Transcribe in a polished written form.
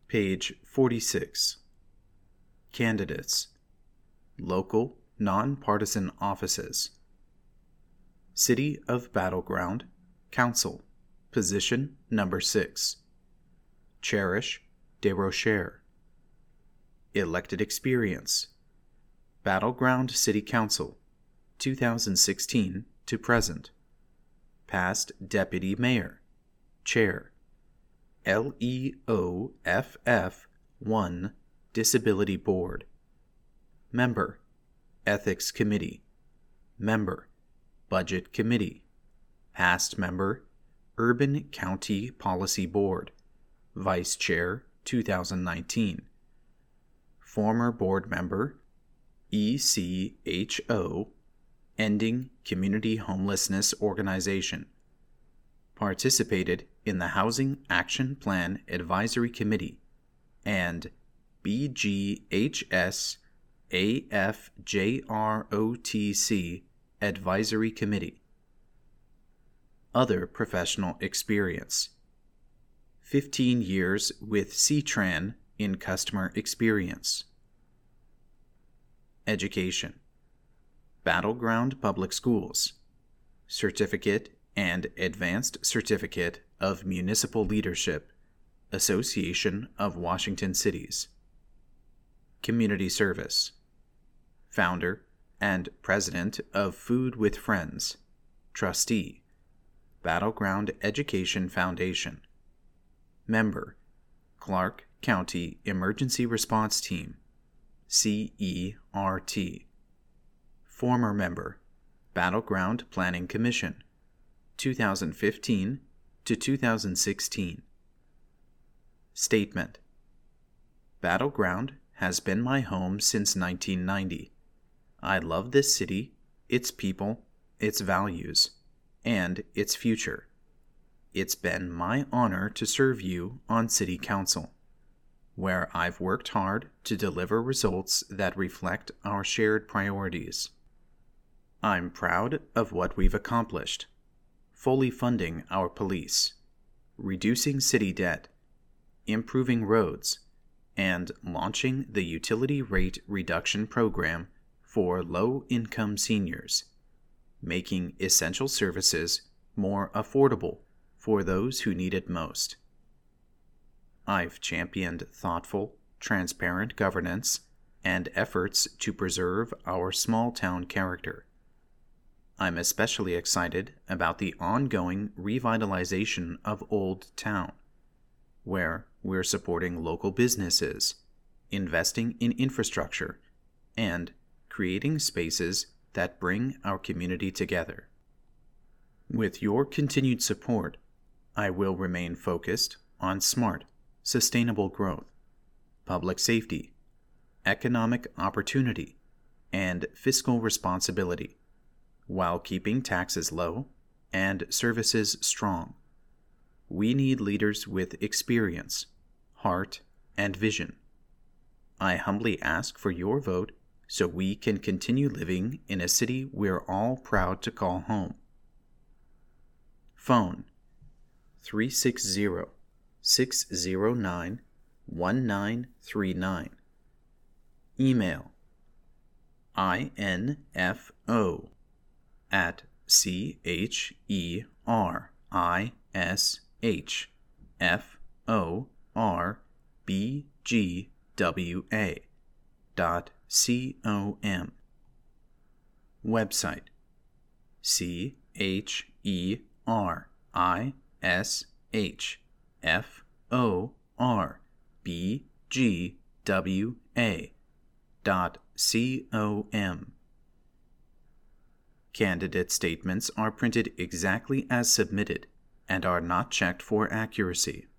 Page 46. Candidates. Local, non-partisan offices. City of Battle Ground, Council, position number 6. Cherish DeRocher. Elected experience. Battle Ground City Council, 2016 to present. Past Deputy Mayor, Chair, LEOFF 1 Disability Board. Member, Ethics Committee. Member, Budget Committee. Past Member, Urban County Policy Board. Vice Chair, 2019. Former Board Member, ECHO, Ending Community Homelessness Organization. Participated in the Housing Action Plan Advisory Committee and BGHS AFJROTC Advisory Committee. Other professional experience. 15 years with CTRAN in customer experience. Education. Battle Ground Public Schools. Certificate and Advanced Certificate of Municipal Leadership, Association of Washington Cities. Community Service. Founder and President of Food with Friends. Trustee, Battle Ground Education Foundation. Member, Clark County Emergency Response Team, CERT. Former Member, Battle Ground Planning Commission, 2015 to 2016. Statement. Battle Ground has been my home since 1990. I love this city, its people, its values, and its future. It's been my honor to serve you on City Council, where I've worked hard to deliver results that reflect our shared priorities. I'm proud of what we've accomplished: fully funding our police, reducing city debt, improving roads, and launching the utility rate reduction program for low-income seniors, making essential services more affordable for those who need it most. I've championed thoughtful, transparent governance and efforts to preserve our small-town character. I'm especially excited about the ongoing revitalization of Old Town, where we're supporting local businesses, investing in infrastructure, and creating spaces that bring our community together. With your continued support, I will remain focused on smart, sustainable growth, public safety, economic opportunity, and fiscal responsibility, while keeping taxes low and services strong. We need leaders with experience, heart, and vision. I humbly ask for your vote so we can continue living in a city we're all proud to call home. Phone 360-609-1939. Email info@CHERISHORBGWA.com. Website CHERISHORBGWA.com. Candidate statements are printed exactly as submitted and are not checked for accuracy.